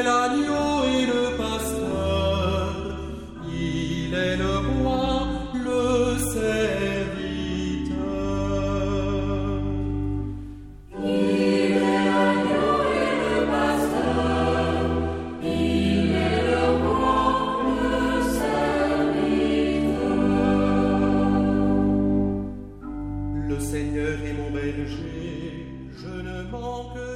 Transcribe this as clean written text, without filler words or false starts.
l'agneau et le pasteur, il est le roi, le serviteur. Il est l'agneau et le pasteur, il est le roi, le serviteur. Le Seigneur est mon berger, je ne manque